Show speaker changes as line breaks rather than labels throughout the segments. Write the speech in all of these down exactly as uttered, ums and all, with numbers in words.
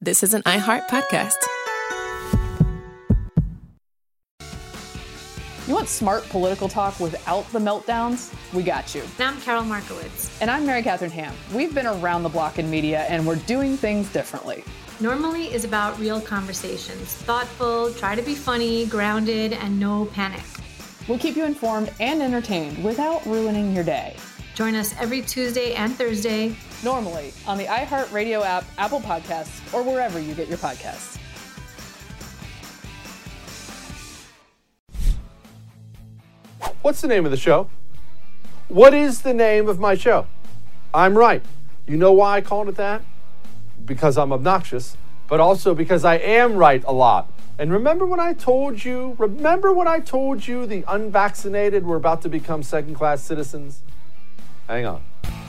This is an iHeart podcast.
You want smart political talk without the meltdowns? We got you.
And I'm Carol Markowitz.
And I'm Mary Catherine Ham. We've been around the block in media, and we're doing things differently.
Normally is about real conversations. Thoughtful, try to be funny, grounded, and no panic.
We'll keep you informed and entertained without ruining your day.
Join us every Tuesday and Thursday.
Normally on the iHeartRadio app, Apple Podcasts, or wherever you get your podcasts.
What's the name of the show? What is the name of my show? I'm right. You know why I called it that? Because I'm obnoxious, but also because I am right a lot. And remember when I told you, remember when I told you the unvaccinated were about to become second-class citizens? Hang on.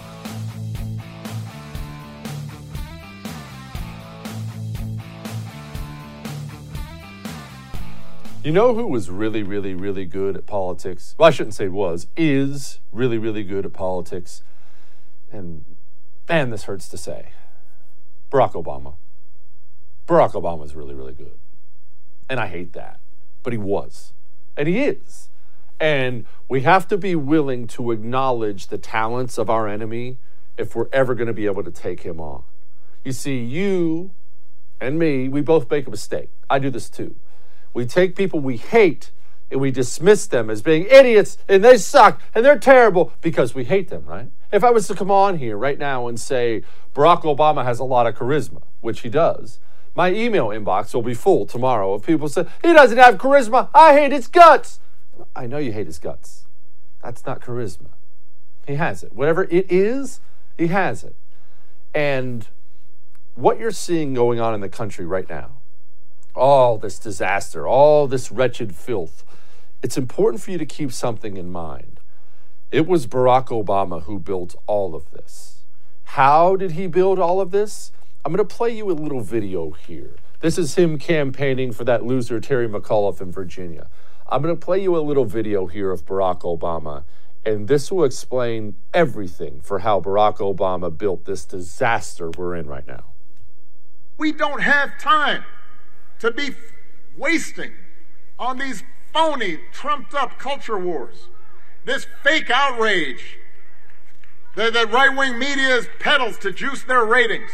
You know who was really, really, really good at politics? Well, I shouldn't say was, is really, really good at politics. And, man, this hurts to say. Barack Obama. Barack Obama is really, really good. And I hate that. But he was. And he is. And we have to be willing to acknowledge the talents of our enemy if we're ever going to be able to take him on. You see, you and me, we both make a mistake. I do this too. We take people we hate and we dismiss them as being idiots and they suck and they're terrible because we hate them, right? If I was to come on here right now and say Barack Obama has a lot of charisma, which he does, my email inbox will be full tomorrow of people saying, he doesn't have charisma, I hate his guts. I know you hate his guts. That's not charisma. He has it. Whatever it is, he has it. And what you're seeing going on in the country right now, all this disaster, all this wretched filth, it's important for you to keep something in mind. It was Barack Obama who built all of this. How did he build all of this? I'm going to play you a little video here. This is him campaigning for that loser Terry McAuliffe in Virginia. I'm going to play you a little video here of Barack Obama, and this will explain everything for how Barack Obama built this disaster we're in right now.
We don't have time to be wasting on these phony, trumped-up culture wars, this fake outrage that the right-wing media peddles to juice their ratings.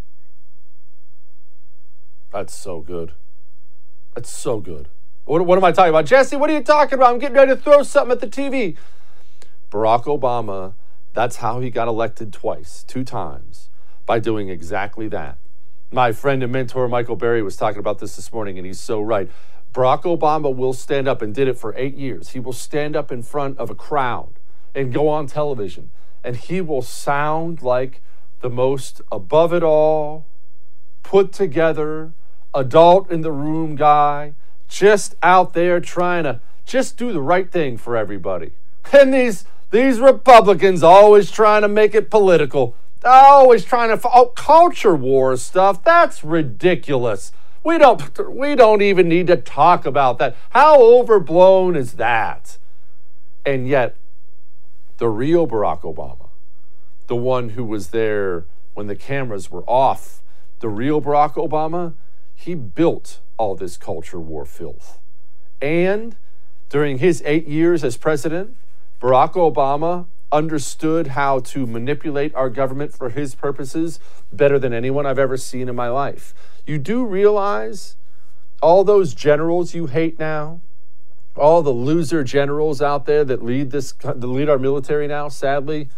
That's so good. That's so good. What, what am I talking about? Jesse, what are you talking about? I'm getting ready to throw something at the T V. Barack Obama, that's how he got elected twice, two times, by doing exactly that. My friend and mentor, Michael Berry, was talking about this this morning, and he's so right. Barack Obama will stand up and did it for eight years. He will stand up in front of a crowd and go on television, and he will sound like the most above it all, put together, adult in the room guy, just out there trying to just do the right thing for everybody. And these, these Republicans always trying to make it political. Always trying to, oh, culture war stuff, that's ridiculous. We don't, we don't even need to talk about that. How overblown is that? And yet, the real Barack Obama, the one who was there when the cameras were off, the real Barack Obama, he built all this culture war filth. And during his eight years as president, Barack Obama understood how to manipulate our government for his purposes better than anyone I've ever seen in my life. You do realize all those generals you hate now, all the loser generals out there that lead this, that lead our military now, sadly,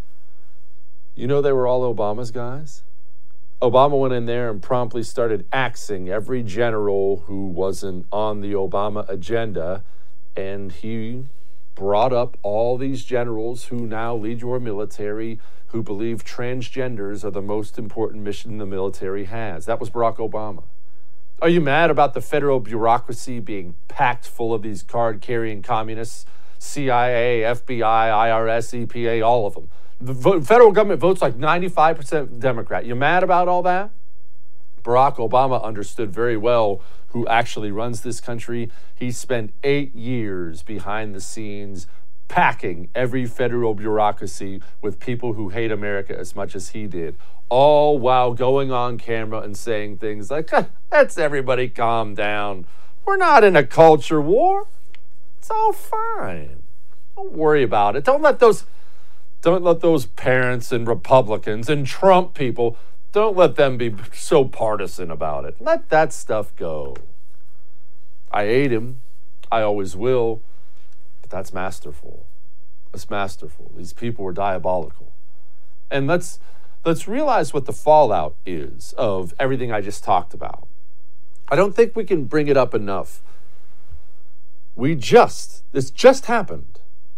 you know they were all Obama's guys? Obama went in there and promptly started axing every general who wasn't on the Obama agenda, and he brought up all these generals who now lead your military, who believe transgenders are the most important mission the military has. That was Barack Obama. Are you mad about the federal bureaucracy being packed full of these card-carrying communists? C I A, F B I, I R S, E P A, all of them. The federal government votes like ninety-five percent Democrat. You mad about all that? Barack Obama understood very well who actually runs this country. He spent eight years behind the scenes packing every federal bureaucracy with people who hate America as much as he did. all while going on camera and saying things like, let's everybody calm down. We're not in a culture war. It's all fine. Don't worry about it. Don't let those, don't let those parents and Republicans and Trump people, don't let them be so partisan about it. Let that stuff go. I hate him. I always will. But that's masterful. It's masterful. These people were diabolical. And let's let's realize what the fallout is of everything I just talked about. I don't think we can bring it up enough. We just, this just happened.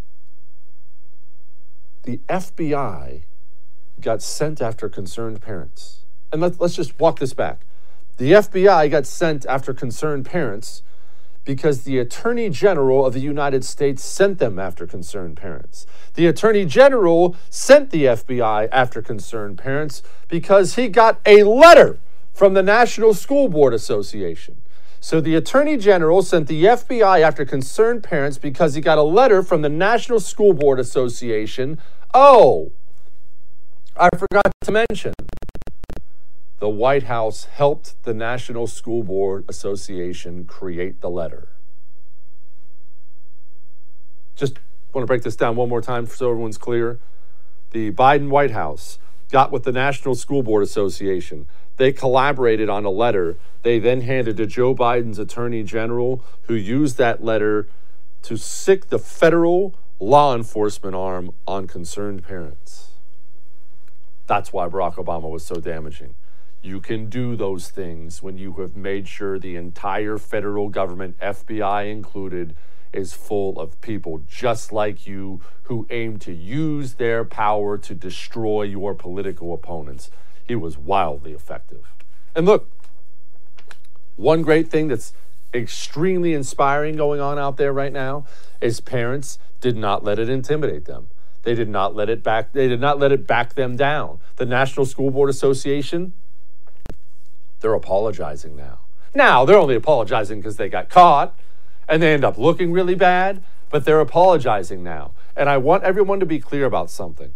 The F B I got sent after concerned parents. And let's, let's just walk this back. The F B I got sent after concerned parents because the Attorney General of the United States sent them after concerned parents. The Attorney General sent the F B I after concerned parents because he got a letter from the National School Board Association. So the Attorney General sent the F B I after concerned parents because he got a letter from the National School Board Association. Oh, I forgot to mention, the White House helped the National School Board Association create the letter. Just want to break this down one more time so everyone's clear. The Biden White House got with the National School Board Association. They collaborated on a letter they then handed to Joe Biden's Attorney General, who used that letter to sic the federal law enforcement arm on concerned parents. That's why Barack Obama was so damaging. You can do those things when you have made sure the entire federal government, F B I included, is full of people just like you who aim to use their power to destroy your political opponents. He was wildly effective. And look, one great thing that's extremely inspiring going on out there right now is parents did not let it intimidate them. They did not let it back, they did not let it back them down. The National School Board Association, they're apologizing now. Now, they're only apologizing because they got caught and they end up looking really bad, but they're apologizing now. And I want everyone to be clear about something.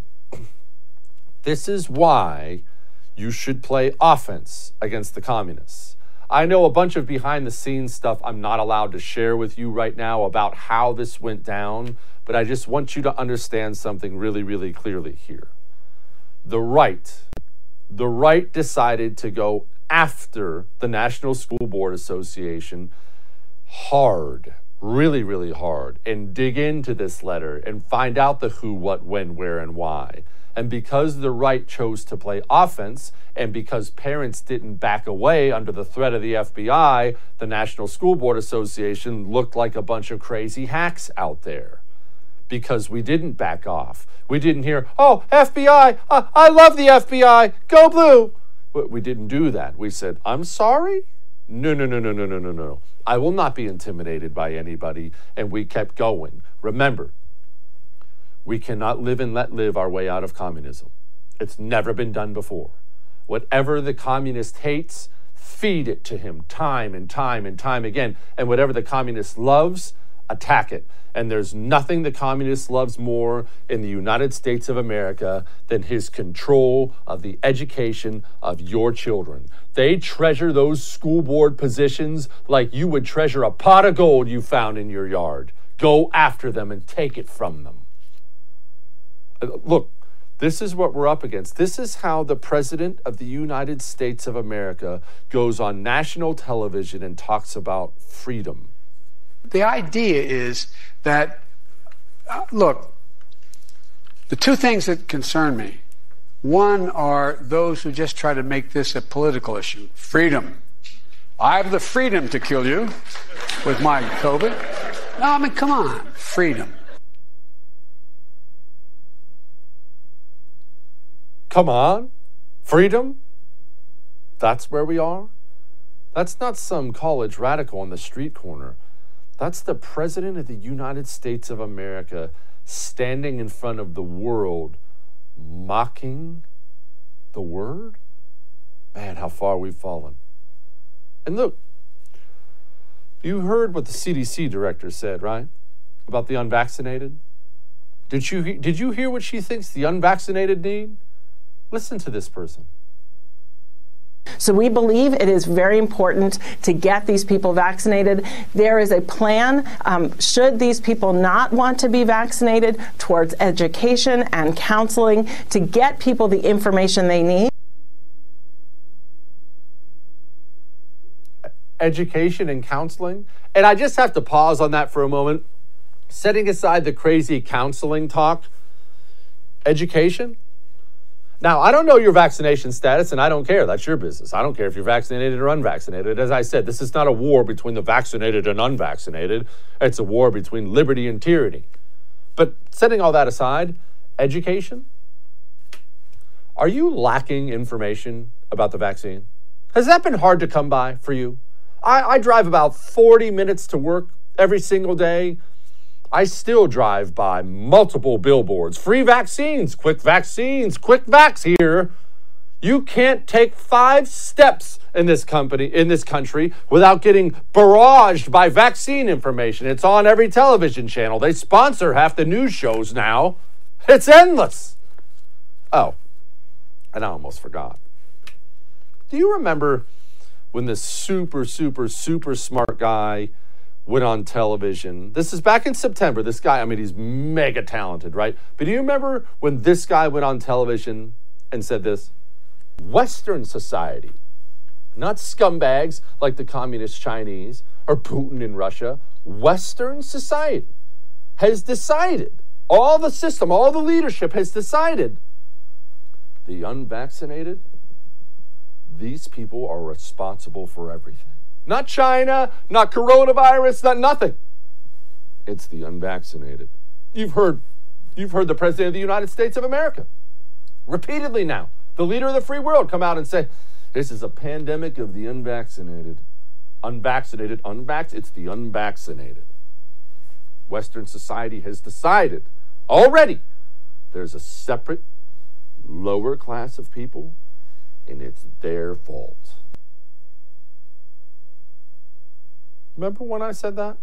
This is why you should play offense against the communists. I know a bunch of behind the scenes stuff I'm not allowed to share with you right now about how this went down, but I just want you to understand something really, really clearly here. The right, the right decided to go after the National School Board Association hard, really, really hard, and dig into this letter and find out the who, what, when, where, and why. And because the right chose to play offense, and because parents didn't back away under the threat of the F B I, the National School Board Association looked like a bunch of crazy hacks out there. Because we didn't back off. We didn't hear, oh, F B I, uh, I love the F B I, go blue. But we didn't do that. We said, I'm sorry? No, no, no, no, no, no, no, no. I will not be intimidated by anybody. And we kept going. Remember, we cannot live and let live our way out of communism. It's never been done before. Whatever the communist hates, feed it to him time and time and time again. And whatever the communist loves, attack it. And there's nothing the communist loves more in the United States of America than his control of the education of your children. They treasure those school board positions like you would treasure a pot of gold you found in your yard. Go after them and take it from them. Look, this is what we're up against. This is how the President of the United States of America goes on national television and talks about freedom.
The idea is that, uh, look, the two things that concern me, one are those who just try to make this a political issue. Freedom. I have the freedom to kill you with my COVID. No, I mean, come on, freedom.
Come on, freedom? That's where we are? That's not some college radical on the street corner. That's the President of the United States of America standing in front of the world, mocking the word? Man, how far we've fallen. And look, you heard what the C D C director said, right? About the unvaccinated? Did you, did you hear what she thinks the unvaccinated need? Listen to this person.
So we believe it is very important to get these people vaccinated. There is a plan, um, should these people not want to be vaccinated, towards education and counseling to get people the information they need.
Education and counseling. And I just have to pause on that for a moment. Setting aside the crazy counseling talk, education. Now, I don't know your vaccination status, and I don't care. That's your business. I don't care if you're vaccinated or unvaccinated. As I said, this is not a war between the vaccinated and unvaccinated. It's a war between liberty and tyranny. But setting all that aside, education. Are you lacking information about the vaccine? Has that been hard to come by for you? I, I drive about forty minutes to work every single day. I still drive by multiple billboards. Free vaccines, quick vaccines, quick vax here. You can't take five steps in this company, in this country without getting barraged by vaccine information. It's on every television channel. They sponsor half the news shows now. It's endless. Oh, and I almost forgot. Do you remember when this super, super, super smart guy went on television? This is back in September. This guy, I mean, he's mega talented, right? But do you remember when this guy went on television and said this? Western society, not scumbags like the communist Chinese or Putin in Russia. Western society has decided, all the system, all the leadership has decided, the unvaccinated, these people are responsible for everything. Not China, not coronavirus, not nothing. It's the unvaccinated. You've heard, you've heard the President of the United States of America repeatedly now, the leader of the free world, come out and say, this is a pandemic of the unvaccinated. Unvaccinated, unvax, it's the unvaccinated. Western society has decided already there's a separate, lower class of people, and it's their fault. Remember when I said that?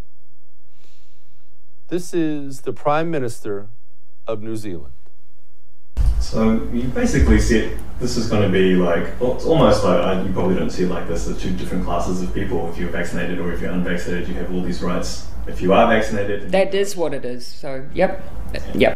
This is the Prime Minister of New Zealand.
So you basically said this is going to be like, well, it's almost like, uh, you probably don't see it like this, the two different classes of people. If you're vaccinated or if you're unvaccinated, you have all these rights. If you are vaccinated...
That is what it is. So, yep. Yep.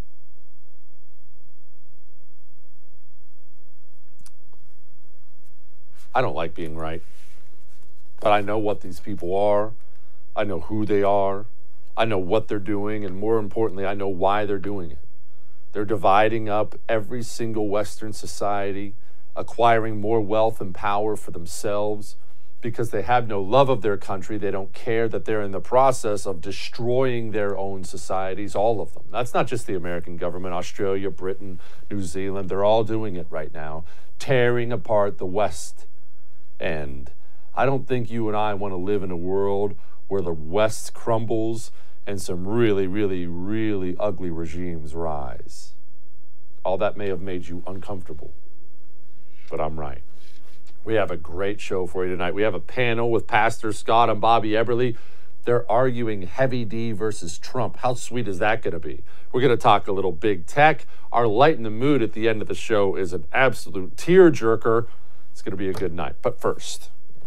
I don't like being right. But I know what these people are. I know who they are. I know what they're doing. And more importantly, I know why they're doing it. They're dividing up every single Western society, acquiring more wealth and power for themselves because they have no love of their country. They don't care that they're in the process of destroying their own societies, all of them. That's not just the American government, Australia, Britain, New Zealand. They're all doing it right now, tearing apart the West. And I don't think you and I want to live in a world where the West crumbles and some really, really, really ugly regimes rise. All that may have made you uncomfortable, but I'm right. We have a great show for you tonight. We have a panel with Pastor Scott and Bobby Eberle. They're arguing Heavy D versus Trump. How sweet is that going to be? We're going to talk a little big tech. Our Light in the Mood at the end of the show is an absolute tearjerker. It's going to be a good night. But first,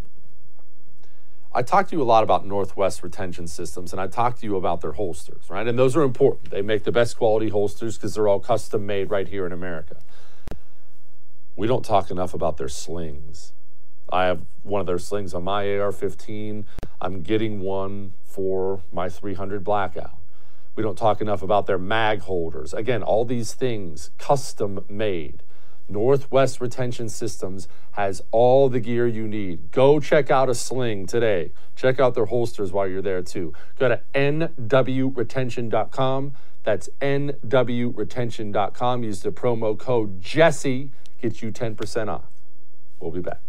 I talked to you a lot about Northwest Retention Systems, and I talked to you about their holsters, right? And those are important. They make the best quality holsters because they're all custom made right here in America. We don't talk enough about their slings. I have one of their slings on my A R fifteen. I'm getting one for my three hundred Blackout. We don't talk enough about their mag holders. Again, all these things custom made. Northwest Retention Systems has all the gear you need. Go check out a sling today. Check out their holsters while you're there too. Go to N W retention dot com. That's N W retention dot com. Use the promo code Jesse. Get you ten percent off. We'll be back.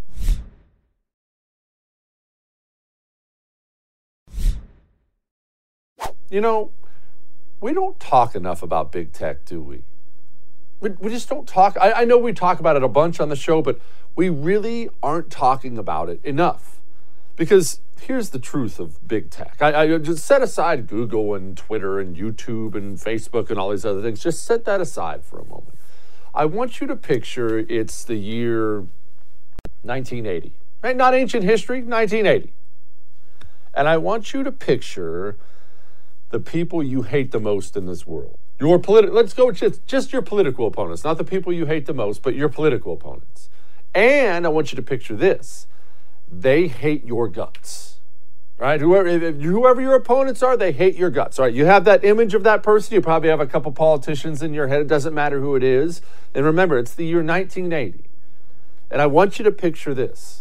You know, we don't talk enough about big tech, do we? We, we just don't talk. I, I know we talk about it a bunch on the show, but we really aren't talking about it enough. Because here's the truth of big tech. I, I just set aside Google and Twitter and YouTube and Facebook and all these other things. Just set that aside for a moment. I want you to picture it's the year nineteen eighty. Right? Not ancient history, nineteen eighty. And I want you to picture the people you hate the most in this world. Your politi- let's go with just, just your political opponents, not the people you hate the most, but your political opponents. And I want you to picture this. They hate your guts, right? Whoever, whoever your opponents are, they hate your guts, right? You have that image of that person. You probably have a couple politicians in your head. It doesn't matter who it is. And remember, it's the year nineteen eighty. And I want you to picture this.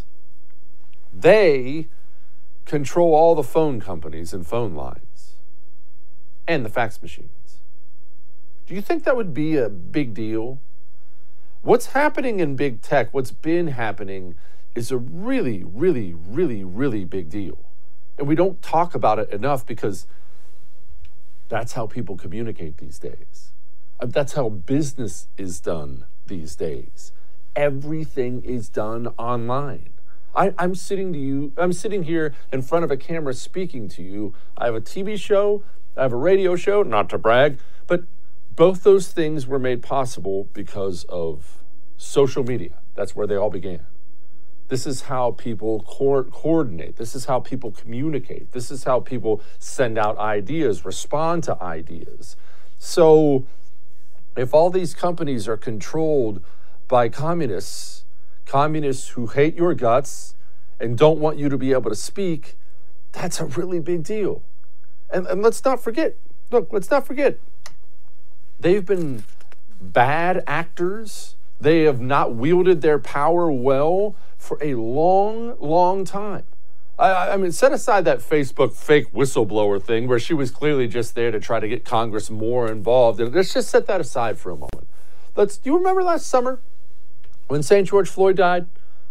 They control all the phone companies and phone lines and the fax machines. Do you think that would be a big deal? What's happening in big tech, what's been happening, is a really, really, really, really big deal. And we don't talk about it enough because that's how people communicate these days. That's how business is done these days. Everything is done online. I, I'm sitting to you, I'm sitting here in front of a camera speaking to you. I have a T V show, I have a radio show, not to brag, but both those things were made possible because of social media. That's where they all began. This is how people co- coordinate. This is how people communicate. This is how people send out ideas, respond to ideas. So if all these companies are controlled by communists, communists who hate your guts and don't want you to be able to speak, that's a really big deal. And, and let's not forget, look, let's not forget, they've been bad actors. They have not wielded their power well for a long, long time. I, I mean, set aside that Facebook fake whistleblower thing where she was clearly just there to try to get Congress more involved. Let's just set that aside for a moment. Let's. Do you remember last summer when Saint George Floyd died?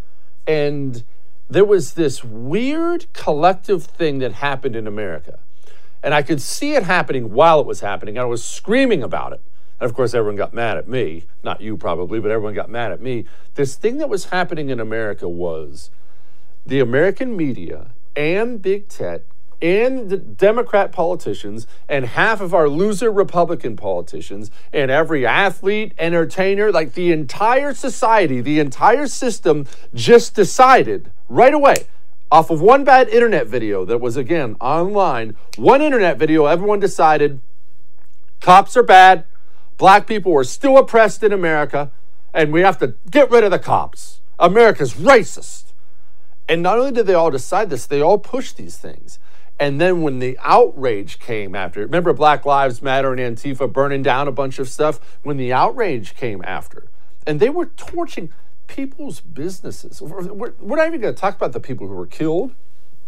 And there was this weird collective thing that happened in America. And I could see it happening while it was happening. I was screaming about it. And of course, everyone got mad at me. Not you probably, but everyone got mad at me. This thing that was happening in America was the American media and big tech and the Democrat politicians and half of our loser Republican politicians and every athlete, entertainer, like the entire society, the entire system just decided right away, off of one bad internet video that was, again, online, one internet video, everyone decided cops are bad, black people are still oppressed in America, and we have to get rid of the cops. America's racist. And not only did they all decide this, they all pushed these things. And then when the outrage came after, remember Black Lives Matter and Antifa burning down a bunch of stuff? When the outrage came after, and they were torching people's businesses. We're, we're not even going to talk about the people who were killed.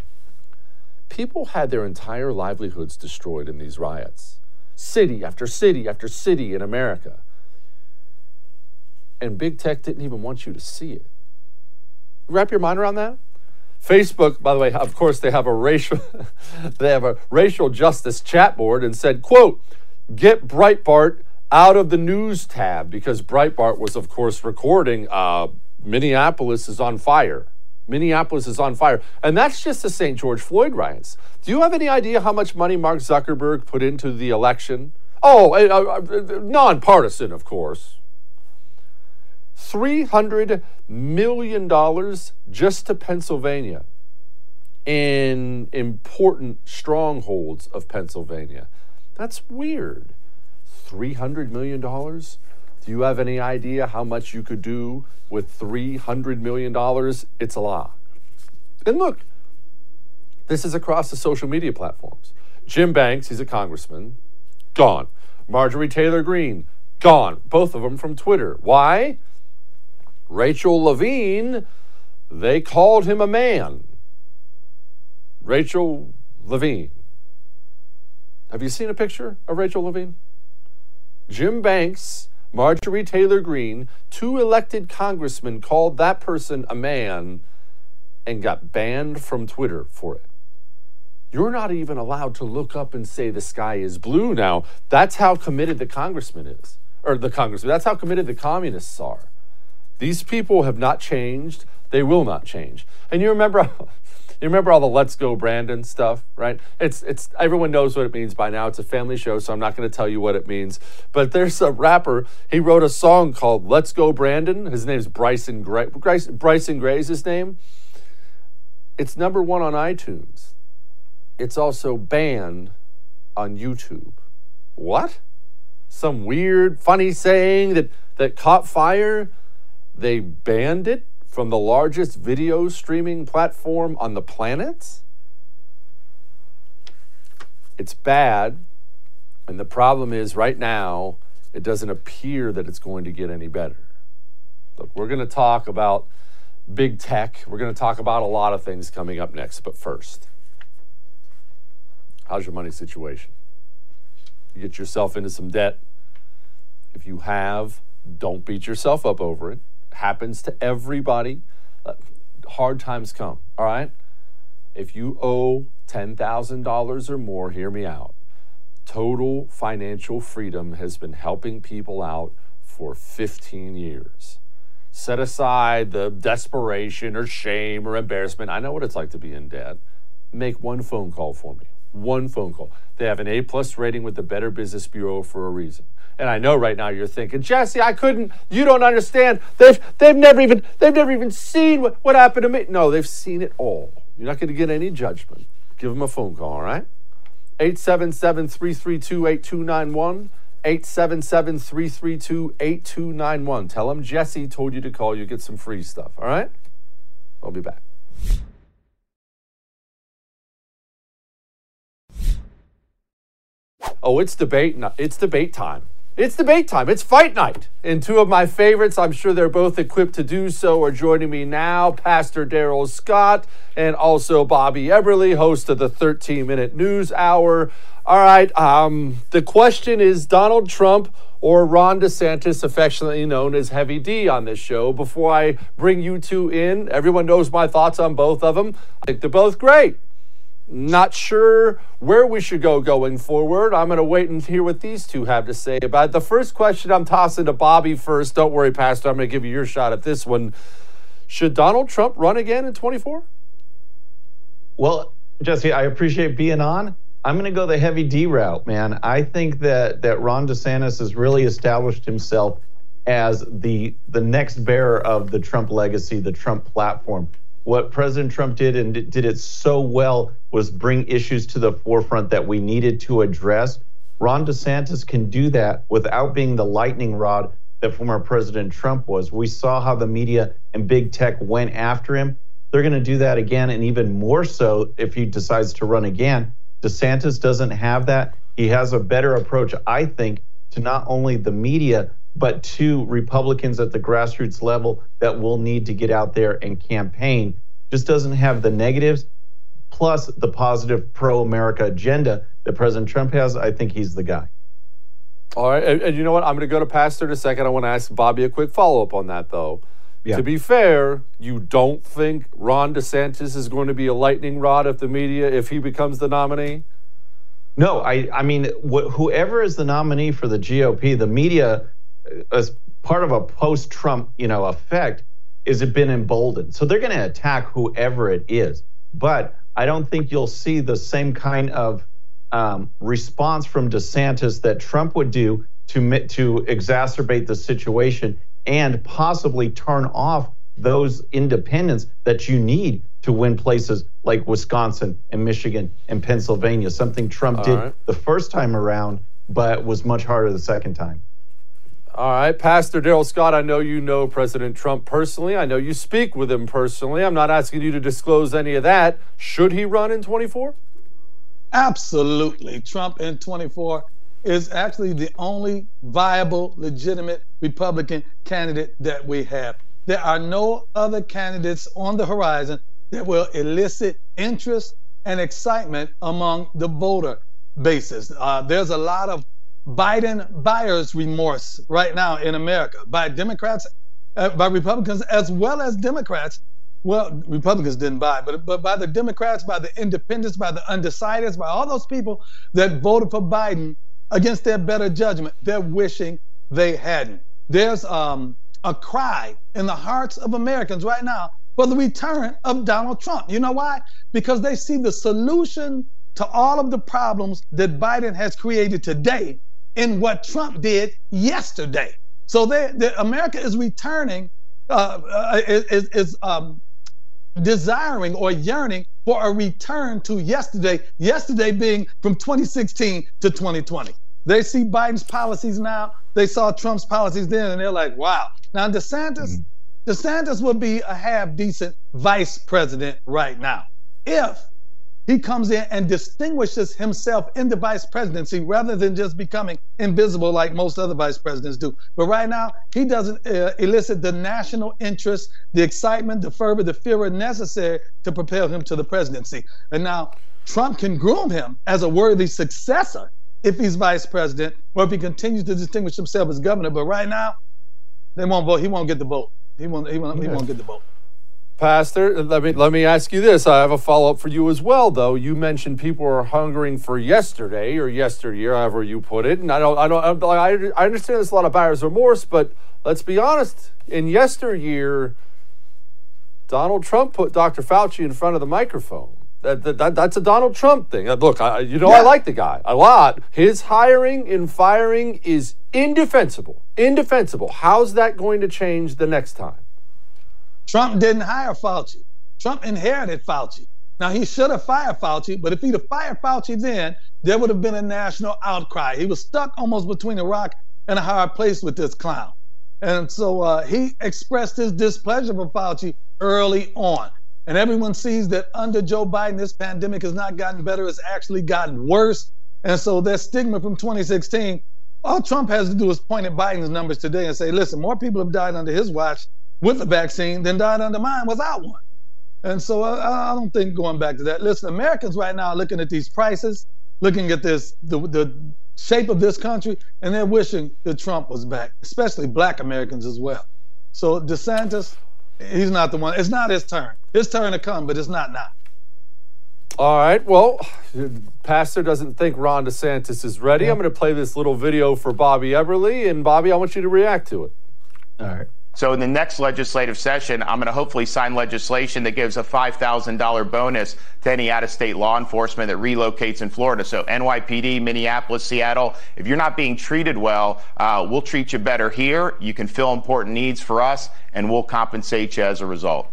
People had their entire livelihoods destroyed in these riots. City after city after city in America. And big tech didn't even want you to see it. Wrap your mind around that? Facebook, by the way, of course, they have a racial they have a racial justice chat board and said, quote, get Breitbart out of the news tab, because Breitbart was, of course, recording uh, Minneapolis is on fire. Minneapolis is on fire. And that's just the Saint George Floyd riots. Do you have any idea how much money Mark Zuckerberg put into the election? Oh, uh, uh, nonpartisan, of course. three hundred million dollars just to Pennsylvania in important strongholds of Pennsylvania. That's weird. three hundred million dollars? Do you have any idea how much you could do with three hundred million dollars? It's a lot. And look, this is across the social media platforms. Jim Banks, he's a congressman, gone. Marjorie Taylor Greene, gone. Both of them from Twitter. Why? Rachel Levine, they called him a man. Rachel Levine. Have you seen a picture of Rachel Levine? Jim Banks, Marjorie Taylor Greene, two elected congressmen called that person a man and got banned from Twitter for it. You're not even allowed to look up and say the sky is blue now. That's how committed the congressman is. Or the congressman. That's how committed the communists are. These people have not changed. They will not change. And you remember, You remember all the Let's Go Brandon stuff, right? It's it's everyone knows what it means by now. It's a family show, so I'm not going to tell you what it means. But there's a rapper, he wrote a song called Let's Go Brandon. His name's Bryson Gray. Bryson Gray is his name. It's number one on iTunes. It's also banned on YouTube. What? Some weird, funny saying that, that caught fire? They banned it from the largest video streaming platform on the planet? It's bad. And the problem is right now, it doesn't appear that it's going to get any better. Look, we're going to talk about big tech. We're going to talk about a lot of things coming up next. But first, how's your money situation? You get yourself into some debt. If you have, don't beat yourself up over it. It happens to everybody. Uh, hard times come, all right? If you owe ten thousand dollars or more, hear me out. Total Financial Freedom has been helping people out for fifteen years. Set aside the desperation or shame or embarrassment. I know what it's like to be in debt. Make one phone call for me. One phone call. They have an A-plus rating with the Better Business Bureau for a reason. And I know right now you're thinking, Jesse, I couldn't, you don't understand. They've they've never even they've never even seen what, what happened to me. No, they've seen it all. You're not going to get any judgment. Give them a phone call, all right? eight seven seven, three three two, eight two nine one. eight seven seven, three three two, eight two nine one. Tell them Jesse told you to call you, get some free stuff, all right? I'll be back. Oh, it's debate. It's debate time. It's debate time. It's fight night. And two of my favorites, I'm sure they're both equipped to do so, are joining me now. Pastor Daryl Scott and also Bobby Eberle, host of the thirteen minute News Hour. All right. Um, the question is Donald Trump or Ron DeSantis, affectionately known as Heavy D, on this show. Before I bring you two in, everyone knows my thoughts on both of them. I think they're both great. Not sure where we should go going forward. I'm going to wait and hear what these two have to say about it. The first question I'm tossing to Bobby first. Don't worry, Pastor. I'm going to give you your shot at this one. Should Donald Trump run again in twenty-four?
Well, Jesse, I appreciate being on. I'm going to go the Heavy D route, man. I think that that Ron DeSantis has really established himself as the the next bearer of the Trump legacy, the Trump platform. What President Trump did, and did it so well, was bring issues to the forefront that we needed to address. Ron DeSantis can do that without being the lightning rod that former President Trump was. We saw how the media and big tech went after him. They're going to do that again, and even more so if he decides to run again. DeSantis doesn't have that. He has a better approach, I think, to not only the media, but to Republicans at the grassroots level that will need to get out there and campaign. Just doesn't have the negatives, plus the positive pro-America agenda that President Trump has. I think he's the guy.
All right, and, and you know what? I'm going to go to Pastor in a second. I want to ask Bobby a quick follow-up on that, though. Yeah. To be fair, you don't think Ron DeSantis is going to be a lightning rod of the media if he becomes the nominee?
No, I, I mean, wh- whoever is the nominee for the G O P, the media, as part of a post-Trump, you know, effect, is it been emboldened. So they're going to attack whoever it is. But I don't think you'll see the same kind of um, response from DeSantis that Trump would do to to exacerbate the situation and possibly turn off those independents that you need to win places like Wisconsin and Michigan and Pennsylvania, something Trump All did right. the first time around, but was much harder the second time.
All right, Pastor Daryl Scott, I know you know President Trump personally. I know you speak with him personally. I'm not asking you to disclose any of that. Should he run in twenty-four?
Absolutely. Trump in twenty-four is actually the only viable, legitimate Republican candidate that we have. There are no other candidates on the horizon that will elicit interest and excitement among the voter bases. Uh, there's a lot of Biden buyer's remorse right now in America by Democrats, uh, by Republicans, as well as Democrats. Well, Republicans didn't buy, but, but by the Democrats, by the independents, by the undecideds, by all those people that voted for Biden against their better judgment. They're wishing they hadn't. There's um, a cry in the hearts of Americans right now for the return of Donald Trump. You know why? Because they see the solution to all of the problems that Biden has created today in what Trump did yesterday. So they, they, America is returning, uh, uh, is, is um, desiring or yearning for a return to yesterday, yesterday being from twenty sixteen to twenty twenty. They see Biden's policies now, they saw Trump's policies then, and they're like, wow. Now DeSantis, mm-hmm. DeSantis would be a half-decent vice president right now if he comes in and distinguishes himself in the vice presidency rather than just becoming invisible like most other vice presidents do. But right now, he doesn't uh, elicit the national interest, the excitement, the fervor, the fear necessary to propel him to the presidency. And now Trump can groom him as a worthy successor if he's vice president or if he continues to distinguish himself as governor. But right now, they won't vote. He won't get the vote. He won't, he won't, he won't get the vote.
Pastor, let me let me ask you this. I have a follow-up for you as well, though. You mentioned people are hungering for yesterday or yesteryear, however you put it. And I don't, I don't, I, I understand there's a lot of buyer's remorse, but let's be honest. In yesteryear, Donald Trump put Doctor Fauci in front of the microphone. That, that, that that's a Donald Trump thing. Look, I, you know, yeah. I like the guy a lot. His hiring and firing is indefensible. Indefensible. How's that going to change the next time?
Trump didn't hire Fauci. Trump inherited Fauci. Now, he should have fired Fauci, but if he'd have fired Fauci then, there would have been a national outcry. He was stuck almost between a rock and a hard place with this clown. And so uh, he expressed his displeasure for Fauci early on. And everyone sees that under Joe Biden, this pandemic has not gotten better, it's actually gotten worse. And so their stigma from twenty sixteen, all Trump has to do is point at Biden's numbers today and say, listen, more people have died under his watch with the vaccine than died under mine without one. And so I, I don't think going back to that. Listen, Americans right now are looking at these prices, looking at this, the, the shape of this country, and they're wishing that Trump was back, especially black Americans as well. So DeSantis, he's not the one. It's not his turn. His turn to come, but it's not now.
All right. Well, Pastor doesn't think Ron DeSantis is ready. Yeah. I'm going to play this little video for Bobby Eberle. And Bobby, I want you to react to it.
All right.
So in the next legislative session, I'm going to hopefully sign legislation that gives a five thousand dollars bonus to any out-of-state law enforcement that relocates in Florida. So N Y P D, Minneapolis, Seattle, if you're not being treated well, uh, we'll treat you better here. You can fill important needs for us, and we'll compensate you as a result.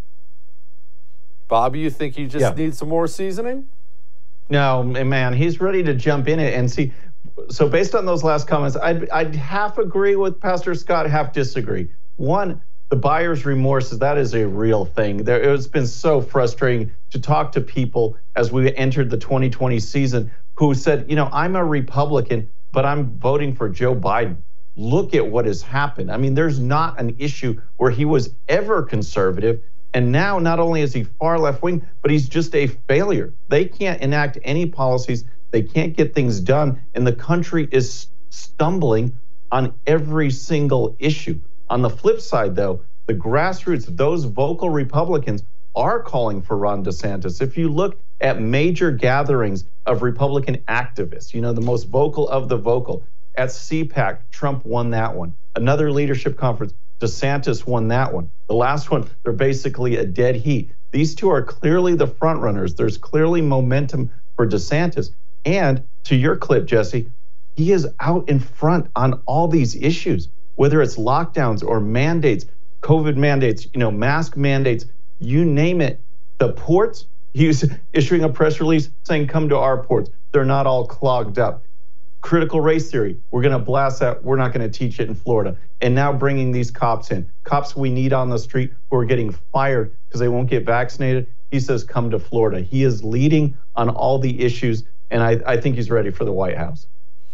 Bobby, you think you just yeah. need some more seasoning?
No, man, he's ready to jump in it and see. So based on those last comments, I'd, I'd half agree with Pastor Scott, half disagree. One, the buyer's remorse, that is a real thing. There, it's been so frustrating to talk to people as we entered the twenty twenty season who said, you know, I'm a Republican, but I'm voting for Joe Biden. Look at what has happened. I mean, there's not an issue where he was ever conservative. And now not only is he far left wing, but he's just a failure. They can't enact any policies. They can't get things done. And the country is stumbling on every single issue. On the flip side, though, the grassroots, those vocal Republicans are calling for Ron DeSantis. If you look at major gatherings of Republican activists, you know, the most vocal of the vocal, at C PAC, Trump won that one. Another leadership conference, DeSantis won that one. The last one, they're basically a dead heat. These two are clearly the front runners. There's clearly momentum for DeSantis. And to your clip, Jesse, he is out in front on all these issues. Whether it's lockdowns or mandates, COVID mandates, you know, mask mandates, you name it. The ports, he's issuing a press release saying, come to our ports. They're not all clogged up. Critical race theory, we're going to blast that. We're not going to teach it in Florida. And now bringing these cops in. Cops we need on the street who are getting fired because they won't get vaccinated. He says, come to Florida. He is leading on all the issues, and I, I think he's ready for the White House.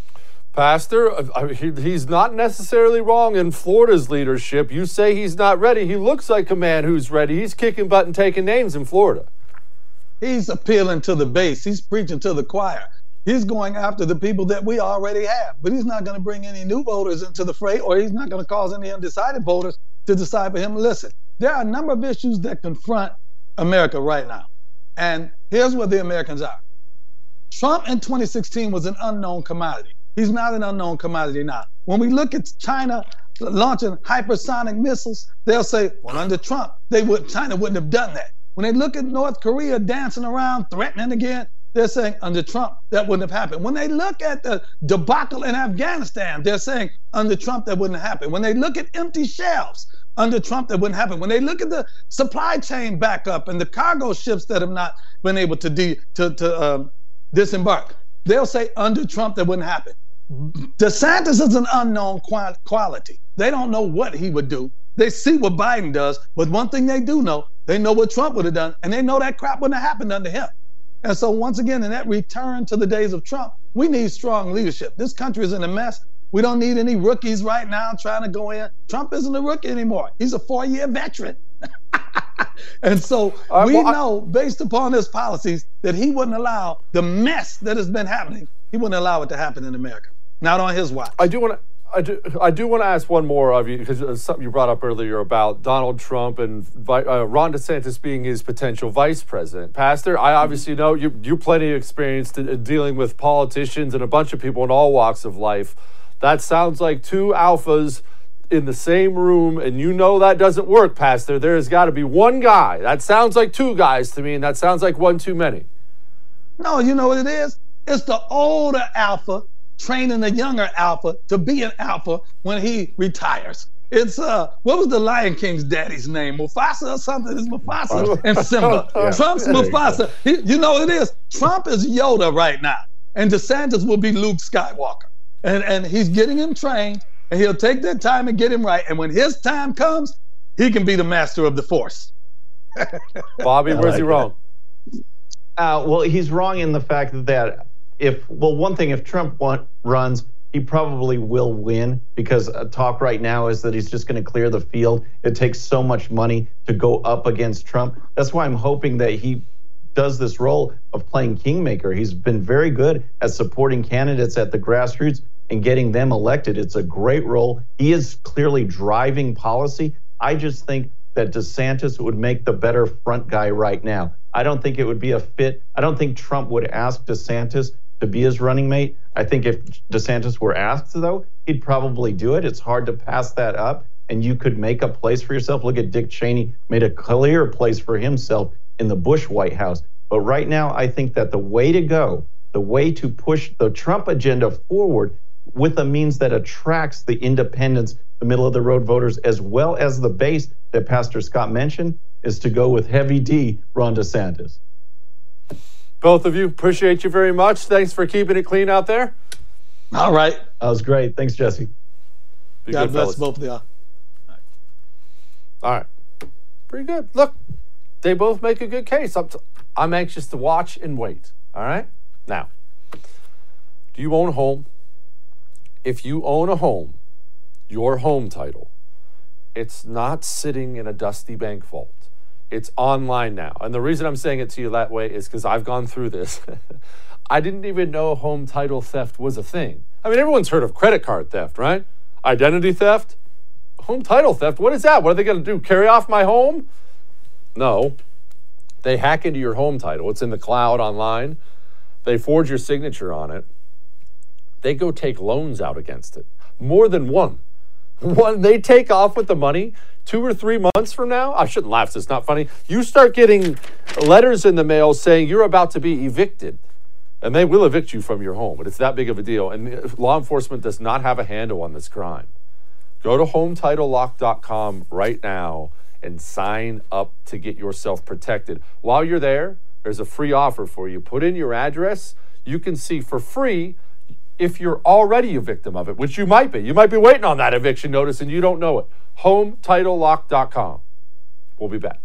Pastor, he's not necessarily wrong in Florida's leadership. You say he's not ready. He looks like a man who's ready. He's kicking butt and taking names in Florida.
He's appealing to the base. He's preaching to the choir. He's going after the people that we already have. But he's not going to bring any new voters into the fray, or he's not going to cause any undecided voters to decide for him. Listen, there are a number of issues that confront America right now. And here's where the Americans are. Trump in twenty sixteen was an unknown commodity. He's not an unknown commodity now. When we look at China launching hypersonic missiles, they'll say, well, under Trump, they would China wouldn't have done that. When they look at North Korea dancing around, threatening again, they're saying under Trump, that wouldn't have happened. When they look at the debacle in Afghanistan, they're saying under Trump, that wouldn't happen. When they look at empty shelves, under Trump, that wouldn't happen. When they look at the supply chain backup and the cargo ships that have not been able to, de- to, to um, disembark, they'll say under Trump, that wouldn't happen. DeSantis is an unknown quality. They don't know what he would do. They see what Biden does, but one thing they do know, they know what Trump would have done, and they know that crap wouldn't have happened under him. And so once again, in that return to the days of Trump, we need strong leadership. This country is in a mess. We don't need any rookies right now trying to go in. Trump isn't a rookie anymore. He's a four-year veteran. And so uh, we well, I, know, based upon his policies, that he wouldn't allow the mess that has been happening, he wouldn't allow it to happen in America. Not on his watch.
I do want to I do, I do want to ask one more of you, because it's something you brought up earlier about Donald Trump and uh, Ron DeSantis being his potential vice president. Pastor, I obviously know you you plenty of experience to, uh, dealing with politicians and a bunch of people in all walks of life. That sounds like two alphas in the same room, and you know that doesn't work, Pastor. There's got to be one guy. That sounds like two guys to me, and that sounds like one too many.
No, you know what it is? It's the older alpha training the younger alpha to be an alpha when he retires. It's, uh, what was the Lion King's daddy's name? Mufasa or something? It's Mufasa and Simba. Yeah. Trump's Mufasa. He, you know what it is? Trump is Yoda right now, and DeSantis will be Luke Skywalker. And, and he's getting him trained, and he'll take that time and get him right. And when his time comes, he can be the master of the Force.
Bobby, where's like he wrong?
Uh, well, he's wrong in the fact that if, well, one thing, if Trump want, runs, he probably will win, because uh, talk right now is that he's just going to clear the field. It takes so much money to go up against Trump. That's why I'm hoping that he does this role of playing kingmaker. He's been very good at supporting candidates at the grassroots and getting them elected. It's a great role. He is clearly driving policy. I just think that DeSantis would make the better front guy right now. I don't think it would be a fit. I don't think Trump would ask DeSantis to be his running mate. I think if DeSantis were asked, though, he'd probably do it. It's hard to pass that up, and you could make a place for yourself. Look at Dick Cheney, made a clear place for himself in the Bush White House. But right now, I think that the way to go, the way to push the Trump agenda forward with a means that attracts the independents, the middle-of-the-road voters, as well as the base that Pastor Scott mentioned, is to go with heavy D, Ron DeSantis.
Both of you, appreciate you very much. Thanks for keeping it clean out there.
All right.
That was great. Thanks, Jesse.
Be
God
good,
bless
fellas.
both of y'all.
All right. All right. Pretty good. Look, they both make a good case. I'm, t- I'm anxious to watch and wait. All right? Now, do you own a home? If you own a home, your home title, it's not sitting in a dusty bank vault. It's online now. And the reason I'm saying it to you that way is because I've gone through this. I didn't even know home title theft was a thing. I mean, everyone's heard of credit card theft, right? Identity theft? Home title theft? What is that? What are they going to do? Carry off my home? No. They hack into your home title. It's in the cloud online. They forge your signature on it. They go take loans out against it. More than one. One, they take off with the money. Two or three months from now, I shouldn't laugh, it's not funny. You start getting letters in the mail saying you're about to be evicted, and they will evict you from your home. But it's that big of a deal, and law enforcement does not have a handle on this crime. Go to home title lock dot com right now and sign up to get yourself protected. While you're there, there's a free offer for you. Put in your address. You can see for free if you're already a victim of it, which you might be. You might be waiting on that eviction notice and you don't know it. home title lock dot com. We'll be back.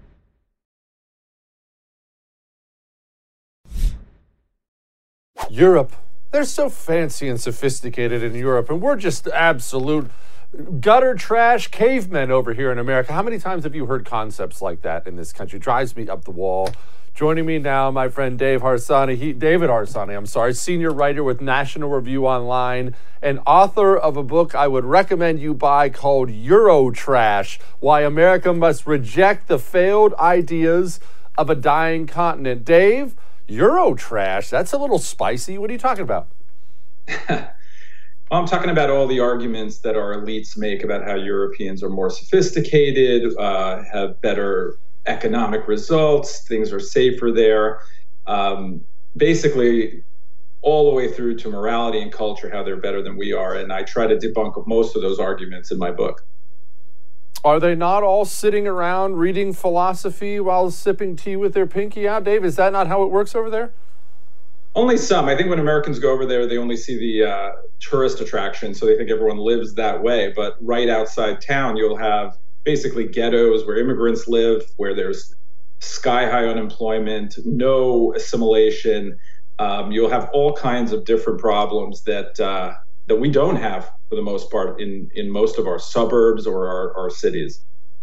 Europe. They're so fancy and sophisticated in Europe, and we're just absolute gutter trash cavemen over here in America. How many times have you heard concepts like that in this country? Drives me up the wall. Joining me now, my friend Dave Harsanyi, he, David Harsanyi, I'm sorry, senior writer with National Review Online and author of a book I would recommend you buy called Eurotrash, Why America Must Reject the Failed Ideas of a Dying Continent. Dave, Eurotrash, that's a little spicy. What are you talking about?
Well, I'm talking about all the arguments that our elites make about how Europeans are more sophisticated, uh, have better economic results, things are safer there. Um, basically, all the way through to morality and culture, how they're better than we are. And I try to debunk most of those arguments in my book.
Are they not all sitting around reading philosophy while sipping tea with their pinky out? Dave, is that not how it works over there?
Only some. I think when Americans go over there, they only see the uh, tourist attraction, so they think everyone lives that way. But right outside town, you'll have basically ghettos where immigrants live, where there's sky-high unemployment, no assimilation. Um, you'll have all kinds of different problems that uh, that we don't have for the most part in, in most of our suburbs or our, our cities.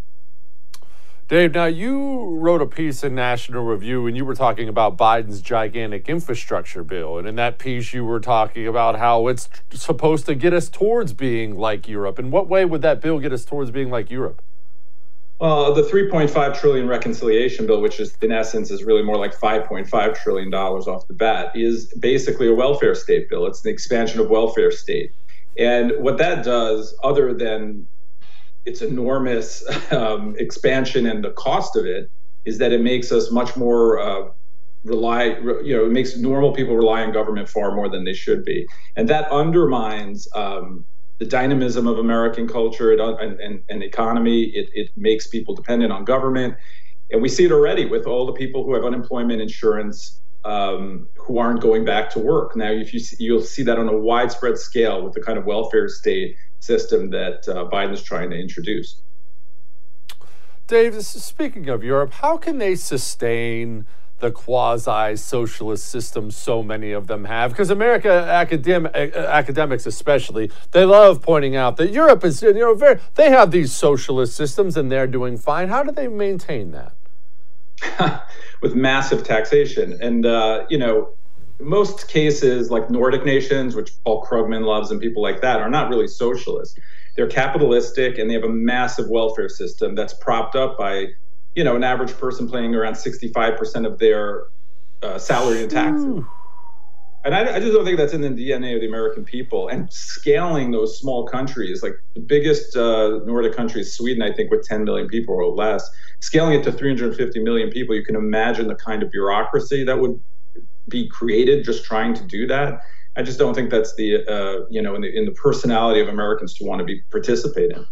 Dave, now you wrote a piece in National Review and you were talking about Biden's gigantic infrastructure bill. And in that piece, you were talking about how it's supposed to get us towards being like Europe. In what way would that bill get us towards being like Europe?
Well, the three point five trillion dollars reconciliation bill, which is in essence is really more like five point five trillion dollars off the bat, is basically a welfare state bill. It's the expansion of welfare state. And what that does, other than its enormous um, expansion and the cost of it, is that it makes us much more uh, rely, you know, it makes normal people rely on government far more than they should be. And that undermines um, the dynamism of American culture and, and, and economy. It, it makes people dependent on government. And we see it already with all the people who have unemployment insurance um, who aren't going back to work. Now, if you see, you'll see that on a widespread scale with the kind of welfare state system that uh, Biden's trying to introduce.
Dave, speaking of Europe, how can they sustain the quasi-socialist system so many of them have? Because America academic, academics especially, they love pointing out that Europe is, you know, very, they have these socialist systems and they're doing fine. How do they maintain that?
With massive taxation. And, uh, you know, most cases like Nordic nations, which Paul Krugman loves and people like that, are not really socialist. They're capitalistic and they have a massive welfare system that's propped up by, you know, an average person paying around sixty-five percent of their uh, salary in taxes. Ooh. And I, I just don't think that's in the D N A of the American people. And scaling those small countries, like the biggest uh, Nordic country is Sweden, I think, with ten million people or less. Scaling it to three hundred fifty million people, you can imagine the kind of bureaucracy that would be created just trying to do that. I just don't think that's the, uh, you know, in the, in the personality of Americans to want to be participate in.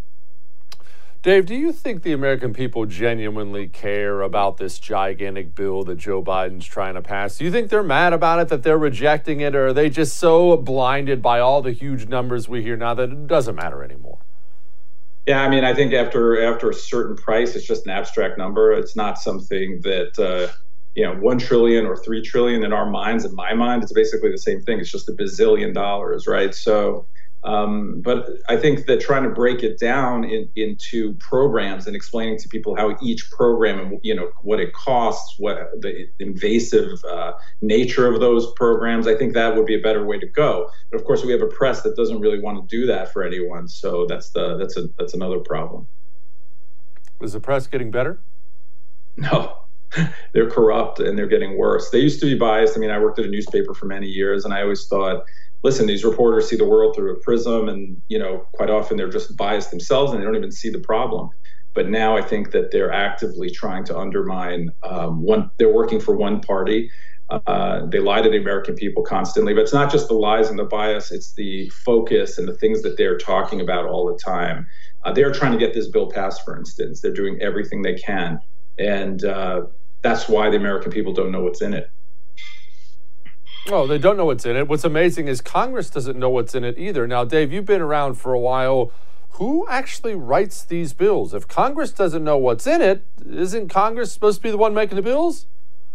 Dave, do you think the American people genuinely care about this gigantic bill that Joe Biden's trying to pass? Do you think they're mad about it, that they're rejecting it, or are they just so blinded by all the huge numbers we hear now that it doesn't matter anymore?
Yeah, I mean, I think after after a certain price, it's just an abstract number. It's not something that, uh, you know, one trillion or three trillion in our minds, in my mind, it's basically the same thing. It's just a bazillion dollars, right? So, um, but I think that trying to break it down in, into programs and explaining to people how each program and, you know, what it costs, what the invasive uh, nature of those programs, I think that would be a better way to go. But of course, we have a press that doesn't really want to do that for anyone. So that's the that's a that's another problem.
Is the press getting better?
No. They're corrupt and they're getting worse. They used to be biased. I mean, I worked at a newspaper for many years, and I always thought, listen, these reporters see the world through a prism, and, you know, quite often they're just biased themselves and they don't even see the problem. But now I think that they're actively trying to undermine um, one. They're working for one party. Uh, they lie to the American people constantly. But it's not just the lies and the bias. It's the focus and the things that they're talking about all the time. Uh, they're trying to get this bill passed, for instance. They're doing everything they can. And uh, that's why the American people don't know what's in it.
Oh, they don't know what's in it. What's amazing is Congress doesn't know what's in it either. Now, Dave, you've been around for a while. Who actually writes these bills? If Congress doesn't know what's in it, isn't Congress supposed to be the one making the bills?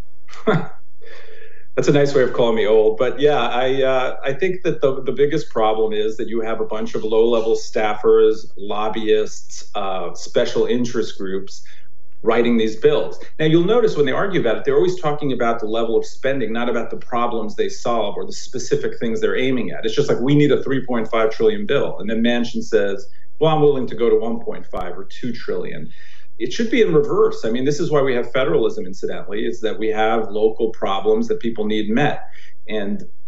That's a nice way of calling me old. But yeah, I uh, I think that the, the biggest problem is that you have a bunch of low-level staffers, lobbyists, uh, special interest groups writing these bills. Now, you'll notice when they argue about it, they're always talking about the level of spending, not about the problems they solve or the specific things they're aiming at. It's just like, we need a three point five trillion bill. And then Manchin says, well, I'm willing to go to one point five or two trillion. It should be in reverse. I mean, this is why we have federalism, incidentally, is that we have local problems that people need met. And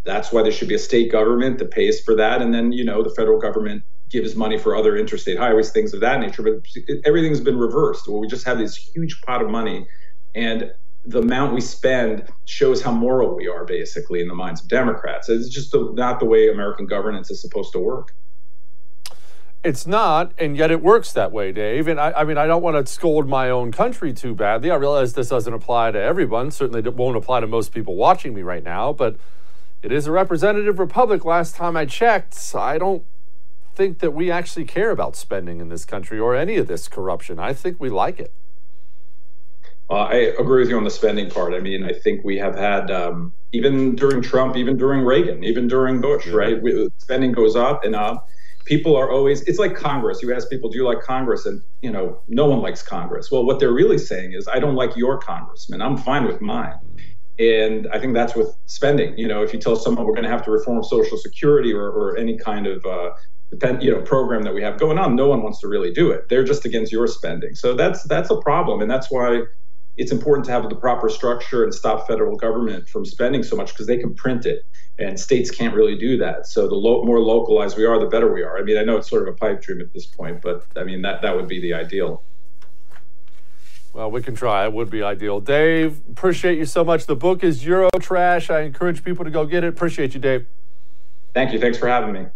That's why there should be a state government that pays for that. And then, you know, the federal government gives money for other interstate highways, things of that nature. But everything's been reversed. Well, we just have this huge pot of money, and the amount we spend shows how moral we are, basically, in the minds of Democrats. It's just the, not the way American governance is supposed to work.
It's not, and yet it works that way, Dave. And I, I mean, I don't want to scold my own country too badly. I realize this doesn't apply to everyone. Certainly it won't apply to most people watching me right now, but it is a representative republic. Last time I checked, I don't think that we actually care about spending in this country or any of this corruption. I think we like it.
Uh, I agree with you on the spending part. I mean, I think we have had, um, even during Trump, even during Reagan, even during Bush, yeah. right? We, spending goes up and up. People are always, it's like Congress. You ask people, do you like Congress? And, you know, no one likes Congress. Well, what they're really saying is, I don't like your congressman. I'm fine with mine. And I think that's with spending. You know, if you tell someone we're going to have to reform Social Security or, or any kind of, uh, you know, program that we have going on, no one wants to really do it. They're just against your spending. So that's that's a problem. And that's why it's important to have the proper structure and stop federal government from spending so much, because they can print it and states can't really do that. So the lo- more localized we are, the better we are. I mean, I know it's sort of a pipe dream at this point, but I mean, that, that would be the ideal.
Well, we can try. It would be ideal. Dave, appreciate you so much. The book is Eurotrash. I encourage people to go get it. Appreciate you, Dave.
Thank you. Thanks for having me.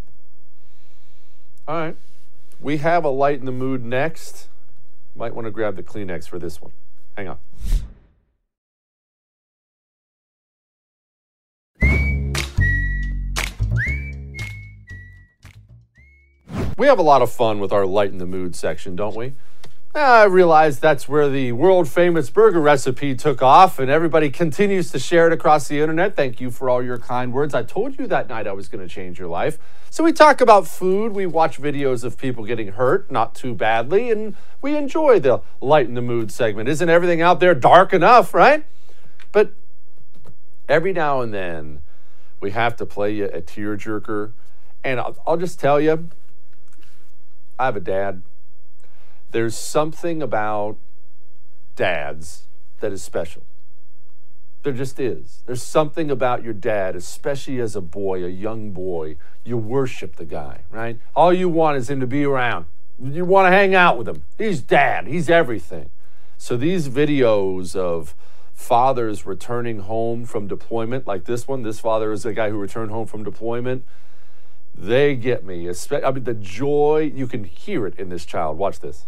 All right. We have a Light in the Mood next. Might want to grab the Kleenex for this one. Hang on. We have a lot of fun with our Light in the Mood section, don't we? I realize that's where the world-famous burger recipe took off, and everybody continues to share it across the internet. Thank you for all your kind words. I told you that night I was going to change your life. So we talk about food, we watch videos of people getting hurt, not too badly, and we enjoy the Light in the Mood segment. Isn't everything out there dark enough, right? But every now and then, we have to play you a tearjerker. And I'll, I'll just tell you, I have a dad. There's something about dads that is special. There just is. There's something about your dad, especially as a boy, a young boy. You worship the guy, right? All you want is him to be around. You want to hang out with him. He's dad. He's everything. So these videos of fathers returning home from deployment, like this one, this father is a guy who returned home from deployment, they get me. I mean, the joy, you can hear it in this child. Watch this.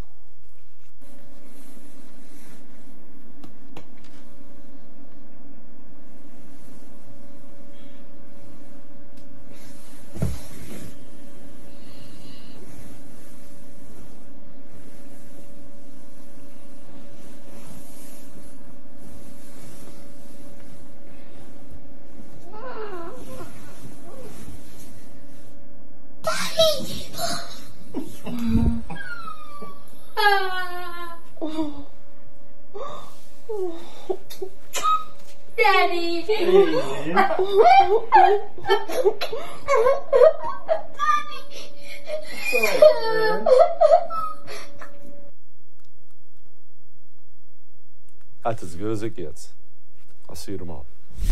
Daddy.
That's as good as it gets. I'll see you tomorrow.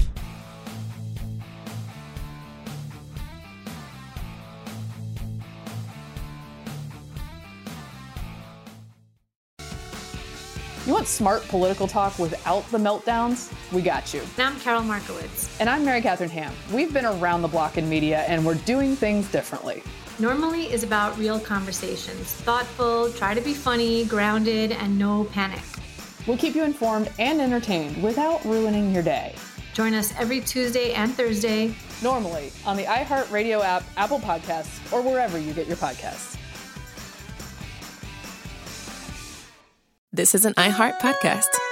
You want smart political talk without the meltdowns? We got you.
And I'm Carol Markowitz.
And I'm Mary Catherine Ham. We've been around the block in media, and we're doing things differently.
Normally is about real conversations. Thoughtful, try to be funny, grounded, and no panic.
We'll keep you informed and entertained without ruining your day.
Join us every Tuesday and Thursday.
Normally on the iHeartRadio app, Apple Podcasts, or wherever you get your podcasts.
This is an iHeart podcast.